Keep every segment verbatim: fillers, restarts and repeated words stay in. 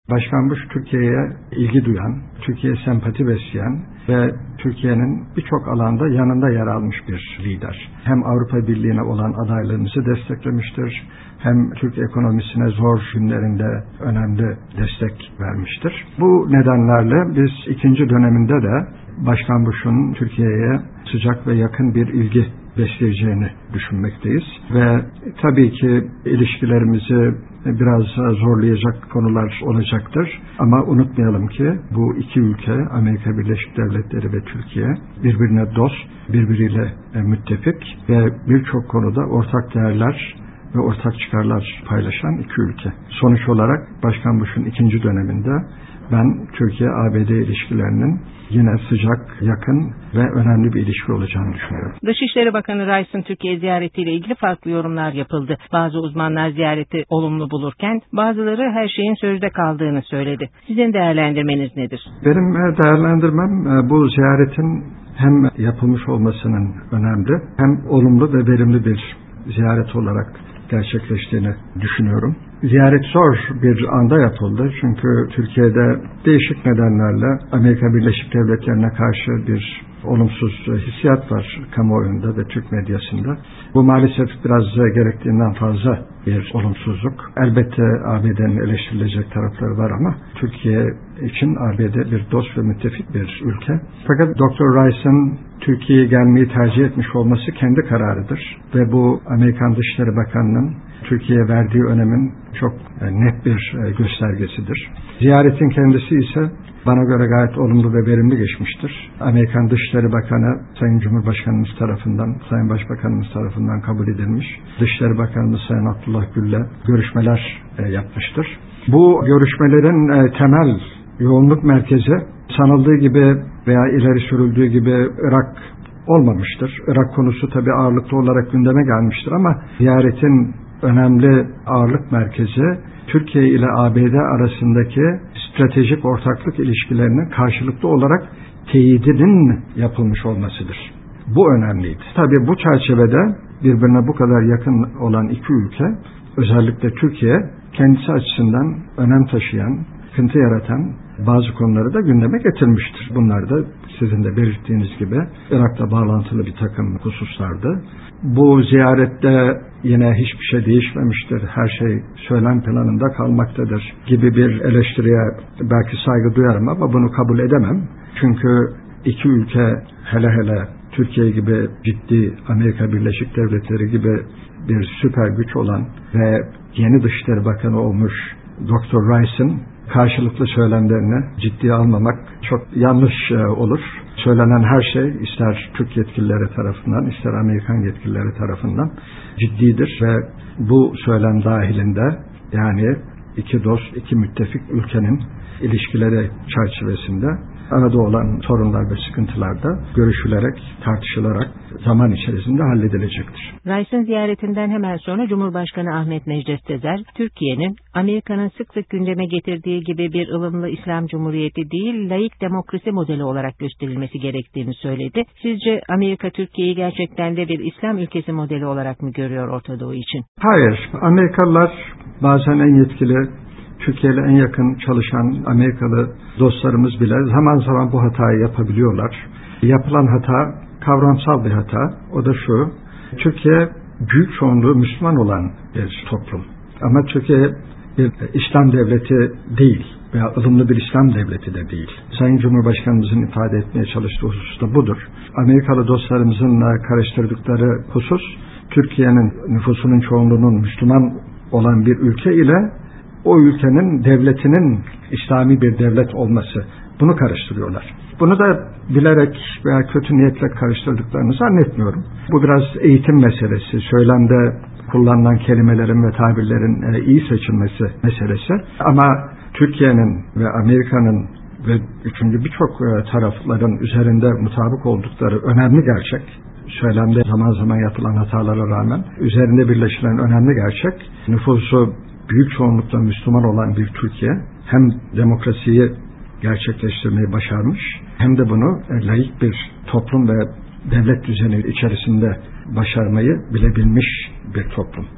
Başkan Bush Türkiye'ye ilgi duyan, Türkiye'ye sempati besleyen ve Türkiye'nin birçok alanda yanında yer almış bir lider. Hem Avrupa Birliği'ne olan adaylığımızı desteklemiştir, hem Türk ekonomisine zor günlerinde önemli destek vermiştir. Bu nedenlerle biz ikinci döneminde de Başkan Bush'un Türkiye'ye sıcak ve yakın bir ilgi besleyeceğini düşünmekteyiz. Ve tabii ki ilişkilerimizi biraz zorlayacak konular olacaktır. Ama unutmayalım ki bu iki ülke, Amerika Birleşik Devletleri ve Türkiye, birbirine dost, birbiriyle müttefik ve birçok konuda ortak değerler ve ortak çıkarlar paylaşan iki ülke. Sonuç olarak Başkan Bush'un ikinci döneminde ben Türkiye-A B D ilişkilerinin yine sıcak, yakın ve önemli bir ilişki olacağını düşünüyorum. Dışişleri Bakanı Rice'ın Türkiye ziyaretiyle ilgili farklı yorumlar yapıldı. Bazı uzmanlar ziyareti olumlu bulurken bazıları her şeyin sözde kaldığını söyledi. Sizin değerlendirmeniz nedir? Benim değerlendirmem bu ziyaretin hem yapılmış olmasının önemli hem olumlu ve verimli bir ziyaret olarak gerçekleştiğini düşünüyorum. Ziyaret zor bir anda yapıldı. Çünkü Türkiye'de değişik nedenlerle Amerika Birleşik Devletleri'ne karşı bir olumsuz hissiyat var kamuoyunda ve Türk medyasında. Bu maalesef biraz gerektiğinden fazla bir olumsuzluk. Elbette A B D'nin eleştirilecek tarafları var ama Türkiye için A B D bir dost ve müttefik bir ülke. Fakat Doktor Rice'ın Türkiye'ye gelmeyi tercih etmiş olması kendi kararıdır. Ve bu Amerikan Dışişleri Bakanı'nın Türkiye'ye verdiği önemin çok net bir göstergesidir. Ziyaretin kendisi ise bana göre gayet olumlu ve verimli geçmiştir. Amerikan Dışişleri Bakanı Sayın Cumhurbaşkanımız tarafından, Sayın Başbakanımız tarafından kabul edilmiş. Dışişleri Bakanımız Sayın Abdullah Gül'le görüşmeler yapmıştır. Bu görüşmelerin temel yoğunluk merkezi sanıldığı gibi veya ileri sürüldüğü gibi Irak olmamıştır. Irak konusu tabii ağırlıklı olarak gündeme gelmiştir ama ziyaretin önemli ağırlık merkezi Türkiye ile A B D arasındaki stratejik ortaklık ilişkilerinin karşılıklı olarak teyidinin yapılmış olmasıdır. Bu önemliydi. Tabii bu çerçevede birbirine bu kadar yakın olan iki ülke, özellikle Türkiye kendisi açısından önem taşıyan, sıkıntı yaratan bazı konuları da gündeme getirmiştir. Bunlar da sizin de belirttiğiniz gibi Irak'la bağlantılı bir takım hususlardı. Bu ziyarette yine hiçbir şey değişmemiştir, her şey söylem planında kalmaktadır gibi bir eleştiriye belki saygı duyarım ama bunu kabul edemem. Çünkü iki ülke, hele hele Türkiye gibi ciddi, Amerika Birleşik Devletleri gibi bir süper güç olan ve yeni Dışişleri Bakanı olmuş Doktor Rice'ın karşılıklı söylemlerini ciddiye almamak çok yanlış olur. Söylenen her şey ister Türk yetkilileri tarafından ister Amerikan yetkilileri tarafından ciddidir ve bu söylem dahilinde yani iki dost, iki müttefik ülkenin ilişkileri çerçevesinde arada olan sorunlar ve sıkıntılar da görüşülerek, tartışılarak zaman içerisinde halledilecektir. Rice'ın ziyaretinden hemen sonra Cumhurbaşkanı Ahmet Necdet Sezer, Türkiye'nin Amerika'nın sık sık gündeme getirdiği gibi bir ılımlı İslam Cumhuriyeti değil, laik demokrasi modeli olarak gösterilmesi gerektiğini söyledi. Sizce Amerika Türkiye'yi gerçekten de bir İslam ülkesi modeli olarak mı görüyor Orta Doğu için? Hayır. Amerikalılar bazen en yetkili, Türkiye ile en yakın çalışan Amerikalı dostlarımız bile zaman zaman bu hatayı yapabiliyorlar. Yapılan hata kavramsal bir hata. O da şu: Türkiye büyük çoğunluğu Müslüman olan bir toplum. Ama Türkiye bir İslam devleti değil veya ılımlı bir İslam devleti de değil. Sayın Cumhurbaşkanımızın ifade etmeye çalıştığı husus da budur. Amerikalı dostlarımızın karıştırdıkları husus, Türkiye'nin nüfusunun çoğunluğunun Müslüman olan bir ülke ile o ülkenin devletinin İslami bir devlet olması. Bunu karıştırıyorlar. Bunu da bilerek veya kötü niyetle karıştırdıklarını zannetmiyorum. Bu biraz eğitim meselesi, söylemde kullanılan kelimelerin ve tabirlerin iyi seçilmesi meselesi. Ama Türkiye'nin ve Amerika'nın ve üçüncü birçok tarafların üzerinde mutabık oldukları önemli gerçek, söylemde zaman zaman yapılan hatalara rağmen üzerinde birleşilen önemli gerçek, nüfusu büyük çoğunlukla Müslüman olan bir Türkiye hem demokrasiyi gerçekleştirmeyi başarmış hem de bunu laik bir toplum ve devlet düzeni içerisinde başarmayı bilebilmiş bir toplum.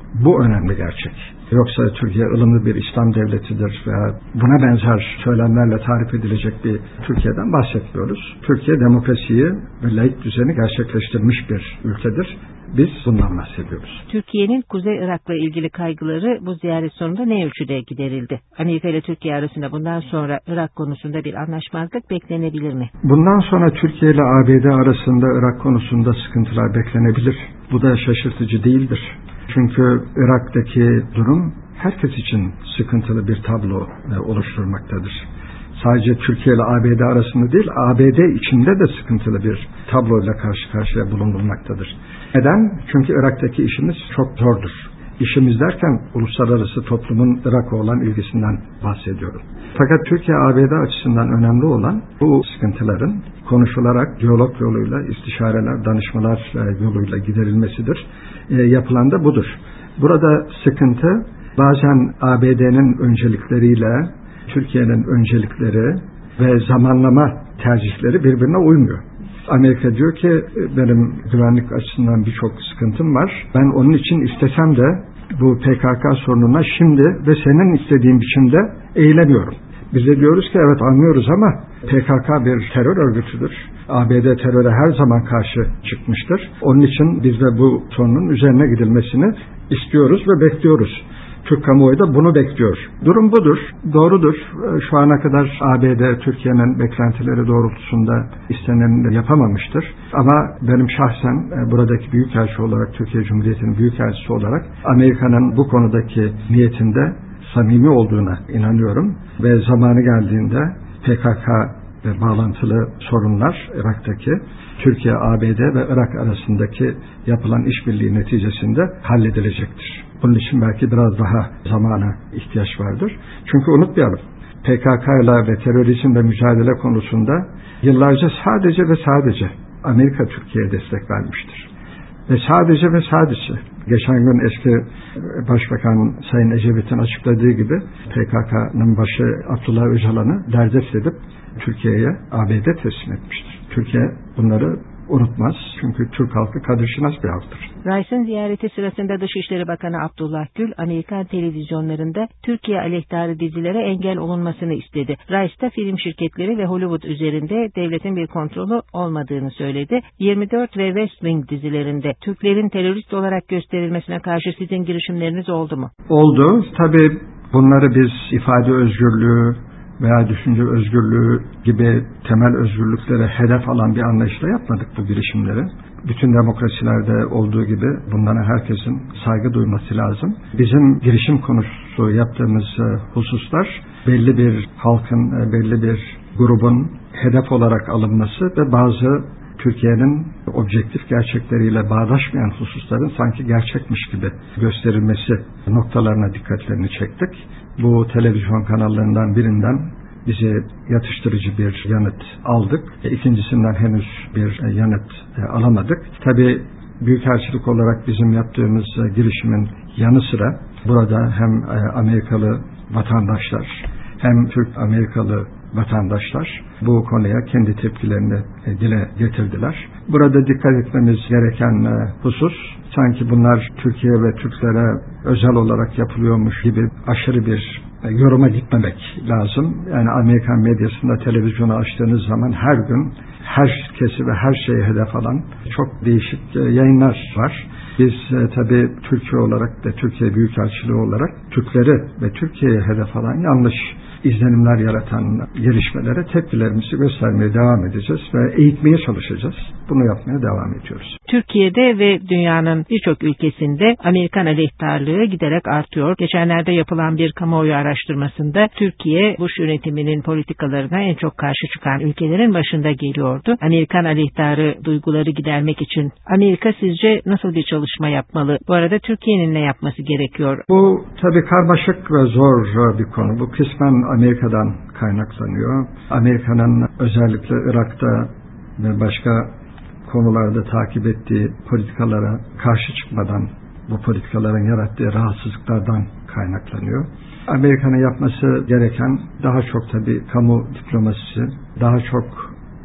Bu önemli gerçek. Yoksa Türkiye ılımlı bir İslam devletidir veya buna benzer söylemlerle tarif edilecek bir Türkiye'den bahsetmiyoruz. Türkiye demokrasiyi ve laik düzeni gerçekleştirmiş bir ülkedir. Biz bundan bahsediyoruz. Türkiye'nin Kuzey Irak'la ilgili kaygıları bu ziyaret sonunda ne ölçüde giderildi? Amerika ile Türkiye arasında bundan sonra Irak konusunda bir anlaşmazlık beklenebilir mi? Bundan sonra Türkiye ile A B D arasında Irak konusunda sıkıntılar beklenebilir. Bu da şaşırtıcı değildir. Çünkü Irak'taki durum herkes için sıkıntılı bir tablo oluşturmaktadır. Sadece Türkiye ile A B D arasında değil, A B D içinde de sıkıntılı bir tabloyla karşı karşıya bulunulmaktadır. Neden? Çünkü Irak'taki işimiz çok zordur. İşimiz derken uluslararası toplumun Irak'a olan ilgisinden bahsediyorum. Fakat Türkiye-A B D açısından önemli olan bu sıkıntıların konuşularak diyalog yoluyla, istişareler, danışmalar yoluyla giderilmesidir. E, yapılan da budur. Burada sıkıntı bazen A B D'nin öncelikleriyle Türkiye'nin öncelikleri ve zamanlama tercihleri birbirine uymuyor. Amerika diyor ki benim güvenlik açısından birçok sıkıntım var. Ben onun için istesem de bu P K K sorununa şimdi ve senin istediğin biçimde eğilemiyorum. Biz de diyoruz ki evet anlıyoruz ama P K K bir terör örgütüdür. A B D teröre her zaman karşı çıkmıştır. Onun için biz de bu sorunun üzerine gidilmesini istiyoruz ve bekliyoruz. Türk kamuoyu da bunu bekliyor. Durum budur, doğrudur. Şu ana kadar A B D Türkiye'nin beklentileri doğrultusunda istenenini yapamamıştır. Ama benim şahsen buradaki büyükelçi olarak, Türkiye Cumhuriyeti'nin büyükelçisi olarak Amerika'nın bu konudaki niyetinde samimi olduğuna inanıyorum. Ve zamanı geldiğinde P K K ve bağlantılı sorunlar Irak'taki Türkiye, A B D ve Irak arasındaki yapılan işbirliği neticesinde halledilecektir. Bunun için belki biraz daha zamana ihtiyaç vardır. Çünkü unutmayalım, P K K ile ve terörizmle mücadele konusunda yıllarca sadece ve sadece Amerika Türkiye'ye destek vermiştir. Ve sadece ve sadece geçen gün eski Başbakan Sayın Ecevit'in açıkladığı gibi P K K'nın başı Abdullah Öcalan'ı derdest edip Türkiye'ye A B D teslim etmiştir. Türkiye bunları unutmaz. Çünkü Türk halkı kadirşinas bir halktır. Rice'ın ziyareti sırasında Dışişleri Bakanı Abdullah Gül, Amerikan televizyonlarında Türkiye aleyhtarı dizilere engel olunmasını istedi. Rice da film şirketleri ve Hollywood üzerinde devletin bir kontrolü olmadığını söyledi. yirmi dört ve West Wing dizilerinde Türklerin terörist olarak gösterilmesine karşı sizin girişimleriniz oldu mu? Oldu. Tabii bunları biz ifade özgürlüğü veya düşünce özgürlüğü gibi temel özgürlüklere hedef alan bir anlayışla yapmadık bu girişimleri. Bütün demokrasilerde olduğu gibi bunlara herkesin saygı duyması lazım. Bizim girişim konusu yaptığımız hususlar belli bir halkın, belli bir grubun hedef olarak alınması ve bazı Türkiye'nin objektif gerçekleriyle bağdaşmayan hususların sanki gerçekmiş gibi gösterilmesi noktalarına dikkatlerini çektik. Bu televizyon kanallarından birinden bizi yatıştırıcı bir yanıt aldık. İkincisinden henüz bir yanıt alamadık. Tabii büyükelçilik olarak bizim yaptığımız girişimin yanı sıra burada hem Amerikalı vatandaşlar hem Türk-Amerikalı vatandaşlar bu konuya kendi tepkilerini dile getirdiler. Burada dikkat etmemiz gereken husus, sanki bunlar Türkiye ve Türklere özel olarak yapılıyormuş gibi aşırı bir yoruma gitmemek lazım. Yani Amerikan medyasında televizyonu açtığınız zaman her gün herkesi ve her şeyi hedef alan çok değişik yayınlar var. Biz e, tabii Türkiye olarak ve Türkiye Büyükelçiliği olarak Türkleri ve Türkiye'ye hedef alan yanlış izlenimler yaratan gelişmelere tepkilerimizi göstermeye devam edeceğiz ve eğitmeye çalışacağız. Bunu yapmaya devam ediyoruz. Türkiye'de ve dünyanın birçok ülkesinde Amerikan aleyhtarlığı giderek artıyor. Geçenlerde yapılan bir kamuoyu araştırmasında Türkiye, Bush yönetiminin politikalarına en çok karşı çıkan ülkelerin başında geliyordu. Amerikan aleyhtarı duyguları gidermek için Amerika sizce nasıl bir çalışma yapmalı? Bu arada Türkiye'nin ne yapması gerekiyor? Bu tabii karmaşık ve zor bir konu. Bu kısmen Amerika'dan kaynaklanıyor. Amerika'nın özellikle Irak'ta ve başka konularda takip ettiği politikalara karşı çıkmadan bu politikaların yarattığı rahatsızlıklardan kaynaklanıyor. Amerika'nın yapması gereken daha çok tabii kamu diplomasisi, daha çok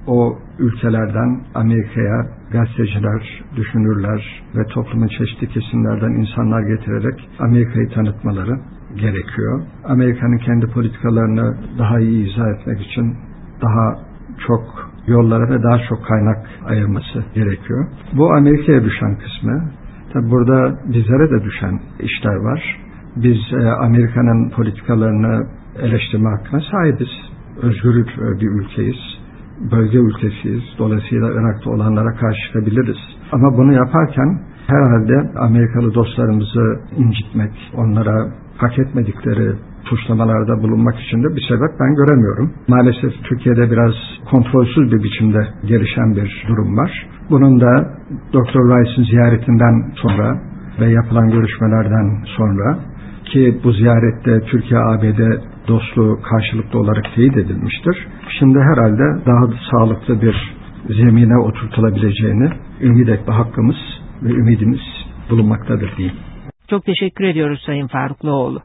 o ülkelerden Amerika'ya gazeteciler, düşünürler ve toplumun çeşitli kesimlerden insanlar getirerek Amerika'yı tanıtmaları gerekiyor. Amerika'nın kendi politikalarını daha iyi izah etmek için daha çok yollara ve daha çok kaynak ayırması gerekiyor. Bu Amerika'ya düşen kısmı. Tabi burada bizlere de düşen işler var. Biz e, Amerika'nın politikalarını eleştirme hakkına sahibiz. Özgür bir ülkeyiz. Bölge ülkesiyiz. Dolayısıyla Irak'ta olanlara karşı çıkabiliriz. Ama bunu yaparken herhalde Amerikalı dostlarımızı incitmek, onlara hak etmedikleri suçlamalarda bulunmak için de bir sebep ben göremiyorum. Maalesef Türkiye'de biraz kontrolsüz bir biçimde gelişen bir durum var. Bunun da doktor Rice'ın ziyaretinden sonra ve yapılan görüşmelerden sonra, ki bu ziyarette Türkiye-A B D dostluğu karşılıklı olarak teyit edilmiştir. Şimdi herhalde daha sağlıklı bir zemine oturtulabileceğini ümit etme hakkımız ve ümidimiz bulunmaktadır diyeyim. Çok teşekkür ediyoruz Sayın Farukluoğlu.